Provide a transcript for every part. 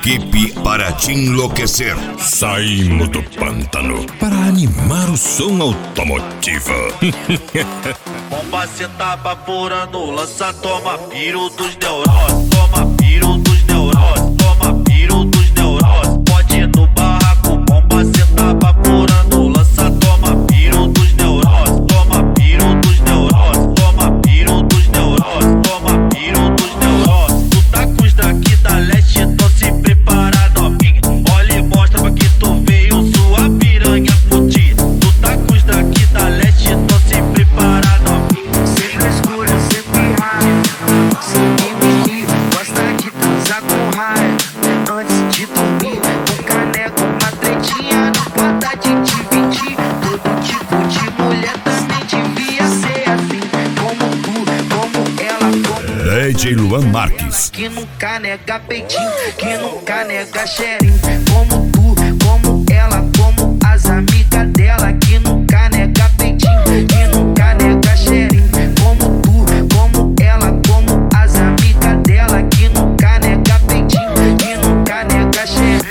Equipe para te enlouquecer. Saímos do pântano para animar o som automotivo. Bomba cê tá vaporando, lança, toma piro dos neuroses. Toma piro dos neuroses, toma piro dos neuroses. Pode ir no barraco, bomba cê tá vaporando, lança, toma piro dos neuroses. Toma piro dos neuroses, toma piro dos neuroses, toma piro dos neuroses. Tu tá com os daqui da leste, então se prepara, novinha. Olha e mostra pra que tu veio, sua piranha fudida. Tu tá com os daqui da leste, então se prepara, novinha. Sem frescura, sem pirraia, sem mimimi. Gosta de transar com raia antes de dormir. Um caneco, uma tretinha, não pode de dividir. Todo tipo de mulher também devia ser assim. Como tu, como ela, como DJ Luan Marques. que nunca nega peitinho, que nunca nega cheirinho. Como tu, como ela, como as amigas dela, que nunca nega peitinho, que nunca nega cheirinho. Como tu, como ela, como as amigas dela, que nunca nega peitinho, que nunca nega cheirinho.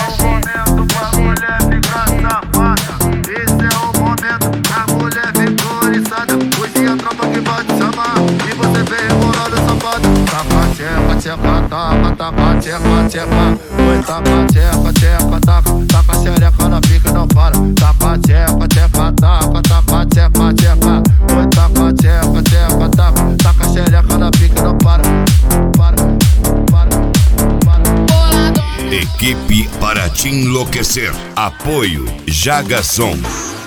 Esse é o momento pra mulher vem coriçada. Hoje a tropa que vai te chamar e você vem rebolando safado. Tapa, tcheca, tcheca, tapa, tapa, tcheca, tcheca. Oi, tapa, tcheca, tcheca, taca, taca xereca na pica, não para. Tapa, tcheca, tcheca, taca, tapa, tcheca, tcheca. Oi, tapa, tcheca, tcheca, taca, taca xereca na pica, não para. Para, para. Equipe para te enlouquecer. Apoio Jagason.